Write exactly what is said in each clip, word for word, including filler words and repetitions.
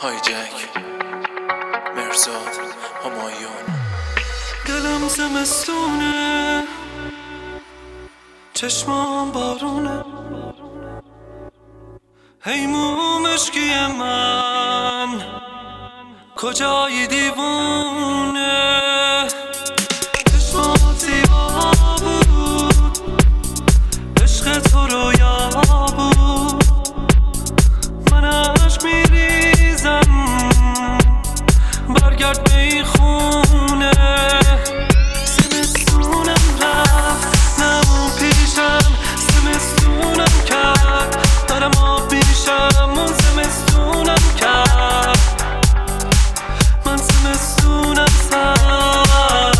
هایجک مرزاد همایون. دلم زمستونه، چشمام بارونه، هیمو مشکی من کجای دیوونه. چشمات زیبا بود، عشق تو رویا بود، من عشق میریزم برگرد به این خونه. زمستونم رفت نمون پیشم، زمستونم کرد دارم آب میشم. اون زمستونم کرد من زمستونم سر.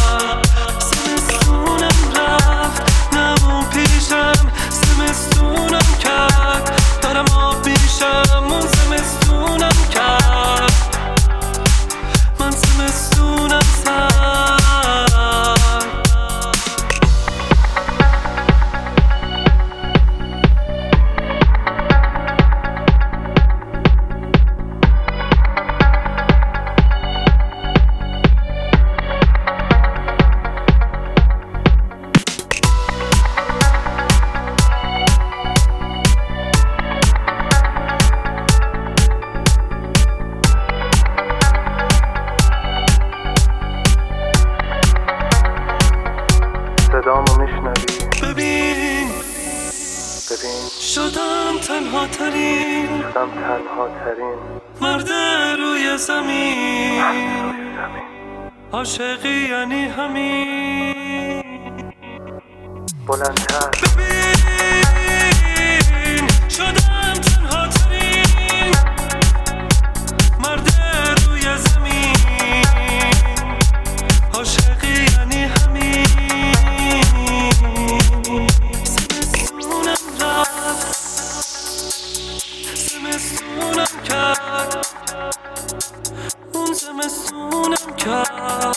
زمستونم رفت نمون پیشم، زمستونم کرد دارم آب میشم. اون زمستونم کرد من زمستونم سر. صدامو میشنوی؟ ببین ببین شدم تنها ترین شدم تنها ترین مرد روی زمین. عاشقی یعنی همین. بلندتر ببین شدم تنها ترین مرد روی زمین. عاشقی یعنی همین. زمستونم رفت، زمستونم کرد، اون زمستونم کرد